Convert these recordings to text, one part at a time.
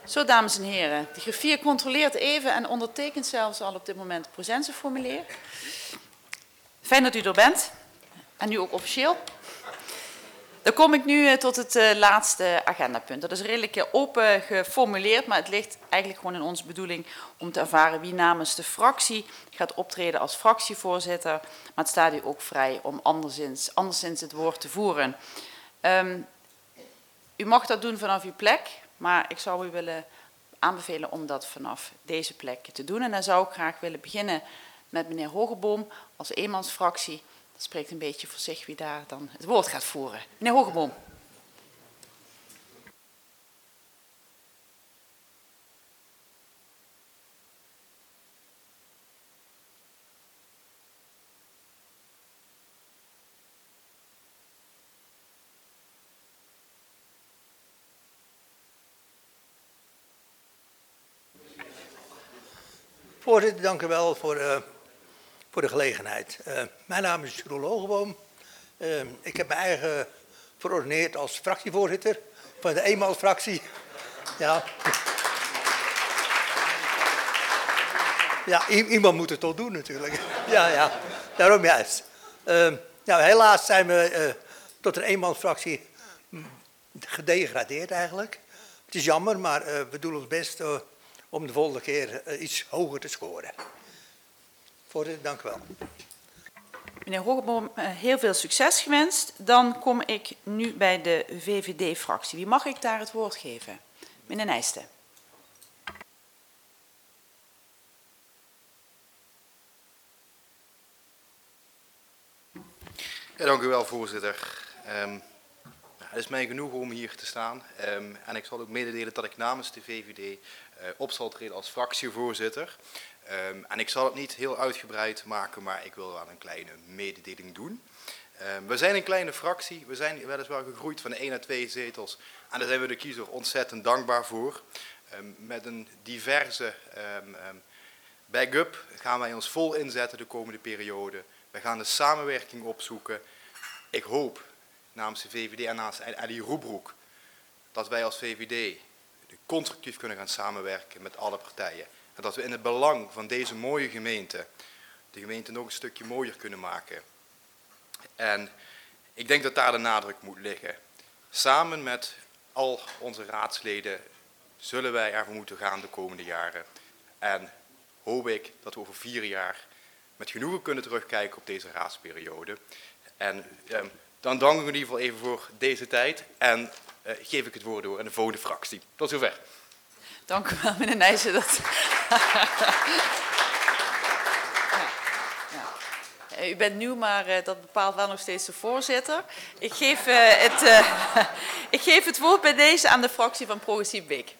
Zo, dames en heren, de griffier controleert even en ondertekent zelfs al op dit moment het presentieformulier. Fijn dat u er bent, en nu ook officieel. Dan kom ik nu tot het laatste agendapunt. Dat is redelijk open geformuleerd, maar het ligt eigenlijk gewoon in onze bedoeling om te ervaren wie namens de fractie gaat optreden als fractievoorzitter. Maar het staat u ook vrij om anderszins het woord te voeren. U mag dat doen vanaf uw plek, maar ik zou u willen aanbevelen om dat vanaf deze plek te doen. En dan zou ik graag willen beginnen met meneer Hogeboom als eenmansfractie. Dat spreekt een beetje voor zich wie daar dan het woord gaat voeren. Meneer Hogeboom. Voorzitter, dank u wel voor de gelegenheid. Mijn naam is Roel Hogeboom. Ik heb me eigen verordeneerd als fractievoorzitter van de eenmansfractie. Ja. Ja, iemand moet het toch doen natuurlijk. Ja, daarom juist. Nou, helaas zijn we tot een eenmansfractie gedegradeerd eigenlijk. Het is jammer, maar we doen ons best om de volgende keer iets hoger te scoren. Voorzitter, dank u wel. Meneer Hogeboom, heel veel succes gewenst. Dan kom ik nu bij de VVD-fractie. Wie mag ik daar het woord geven? Meneer Nijsten. Ja, dank u wel, voorzitter. Het is mij genoeg om hier te staan. En ik zal ook mededelen dat ik namens de VVD op zal treden als fractievoorzitter. En ik zal het niet heel uitgebreid maken, maar ik wil wel een kleine mededeling doen. We zijn een kleine fractie. We zijn weliswaar gegroeid van 1 naar 2 zetels. En daar zijn we de kiezer ontzettend dankbaar voor. Met een diverse backup gaan wij ons vol inzetten de komende periode. We gaan de samenwerking opzoeken. Ik hoop namens de VVD en namens Elly Roebroek dat wij als VVD constructief kunnen gaan samenwerken met alle partijen. En dat we in het belang van deze mooie gemeente de gemeente nog een stukje mooier kunnen maken. En ik denk dat daar de nadruk moet liggen. Samen met al onze raadsleden zullen wij ervoor moeten gaan de komende jaren. En hoop ik dat we over 4 jaar met genoegen kunnen terugkijken op deze raadsperiode. En dan dank ik in ieder geval even voor deze tijd en geef ik het woord door aan de volgende fractie. Tot zover. Dank u wel, meneer Nijssen. Ja. U bent nieuw, maar dat bepaalt wel nog steeds de voorzitter. Ik geef het woord bij deze aan de fractie van Progressief Beek.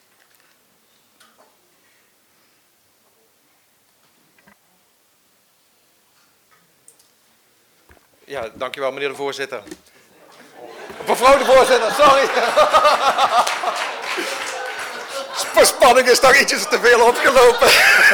Ja, dankjewel meneer de voorzitter. Mevrouw de voorzitter, sorry. Spanning is toch ietsjes te veel opgelopen.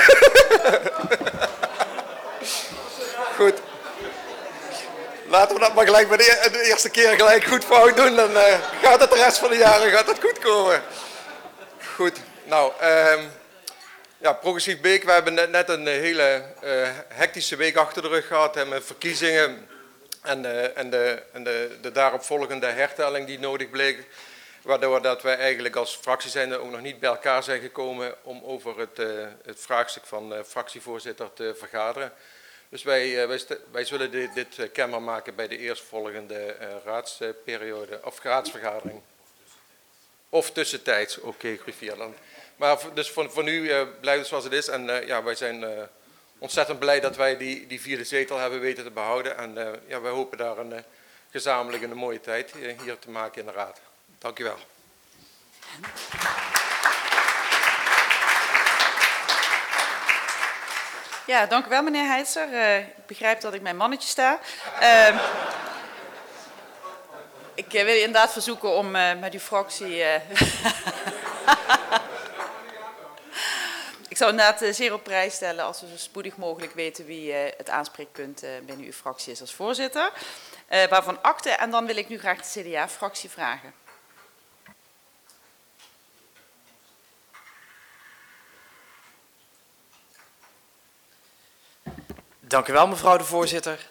Goed. Laten we dat maar gelijk bij de eerste keer gelijk goed fout doen. Dan gaat het de rest van de jaren goed komen. Goed. Nou, ja, Progressief Beek, we hebben net een hele hectische week achter de rug gehad met verkiezingen. En de daaropvolgende hertelling die nodig bleek. Waardoor dat wij eigenlijk als fractie zijnde ook nog niet bij elkaar zijn gekomen om over het vraagstuk van fractievoorzitter te vergaderen. Dus wij zullen dit kenbaar maken bij de eerstvolgende raadsperiode of raadsvergadering. Of tussentijds, oké, griffier dan. Maar dus voor nu blijft het zoals het is. En ja, wij zijn ontzettend blij dat wij die 4e zetel hebben weten te behouden. En ja, wij hopen daar gezamenlijk een mooie tijd hier te maken in de raad. Dank u wel. Ja, dank u wel, meneer Heitser. Ik begrijp dat ik mijn mannetje sta. Ik wil je inderdaad verzoeken om met uw fractie... Ik zou inderdaad zeer op prijs stellen als we zo spoedig mogelijk weten wie het aanspreekpunt binnen uw fractie is als voorzitter. Waarvan akte. En dan wil ik nu graag de CDA-fractie vragen. Dank u wel, mevrouw de voorzitter.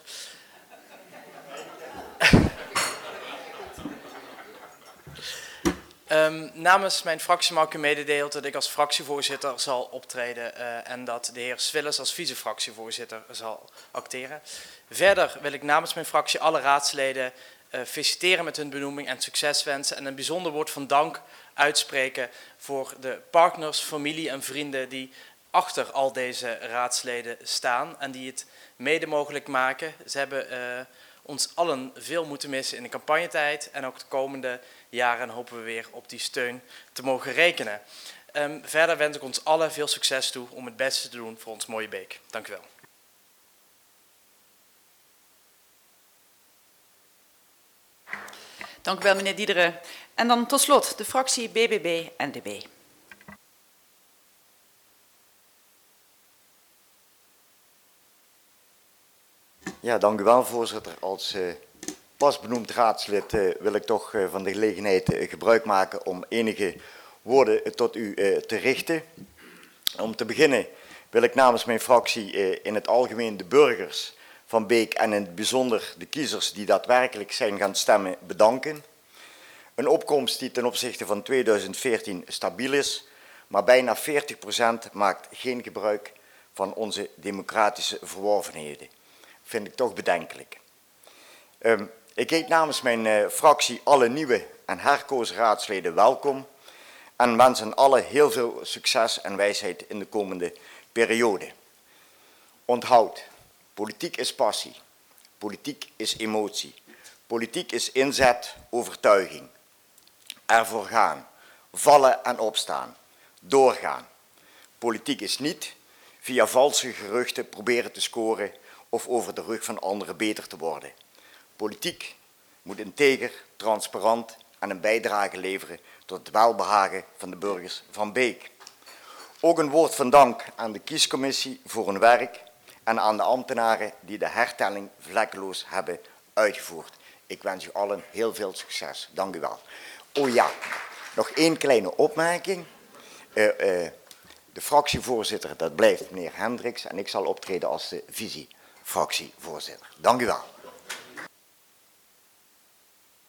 Namens mijn fractie mag ik u mededelen dat ik als fractievoorzitter zal optreden en dat de heer Swillis als vice-fractievoorzitter zal acteren. Verder wil ik namens mijn fractie alle raadsleden feliciteren met hun benoeming en succes wensen en een bijzonder woord van dank uitspreken voor de partners, familie en vrienden die achter al deze raadsleden staan en die het mede mogelijk maken. Ze hebben ons allen veel moeten missen in de campagnetijd en ook de komende jaren hopen we weer op die steun te mogen rekenen. Verder wens ik ons allen veel succes toe om het beste te doen voor ons mooie Beek. Dank u wel. Dank u wel, meneer Diederen. En dan tot slot de fractie BBB-NDB. Ja, dank u wel, voorzitter. Als pas benoemd raadslid wil ik toch van de gelegenheid gebruik maken om enige woorden tot u te richten. Om te beginnen wil ik namens mijn fractie in het algemeen de burgers van Beek en in het bijzonder de kiezers die daadwerkelijk zijn gaan stemmen bedanken. Een opkomst die ten opzichte van 2014 stabiel is, maar bijna 40% maakt geen gebruik van onze democratische verworvenheden. Vind ik toch bedenkelijk. Ik heet namens mijn fractie alle nieuwe en herkozen raadsleden welkom en wens hen allen heel veel succes en wijsheid in de komende periode. Onthoud, politiek is passie, politiek is emotie, politiek is inzet, overtuiging. Ervoor gaan, vallen en opstaan, doorgaan. Politiek is niet via valse geruchten proberen te scoren of over de rug van anderen beter te worden. Politiek moet integer, transparant en een bijdrage leveren tot het welbehagen van de burgers van Beek. Ook een woord van dank aan de kiescommissie voor hun werk en aan de ambtenaren die de hertelling vlekkeloos hebben uitgevoerd. Ik wens u allen heel veel succes. Dank u wel. Oh ja, nog één kleine opmerking. De fractievoorzitter, dat blijft meneer Hendricks en ik zal optreden als de visiefractievoorzitter. Dank u wel.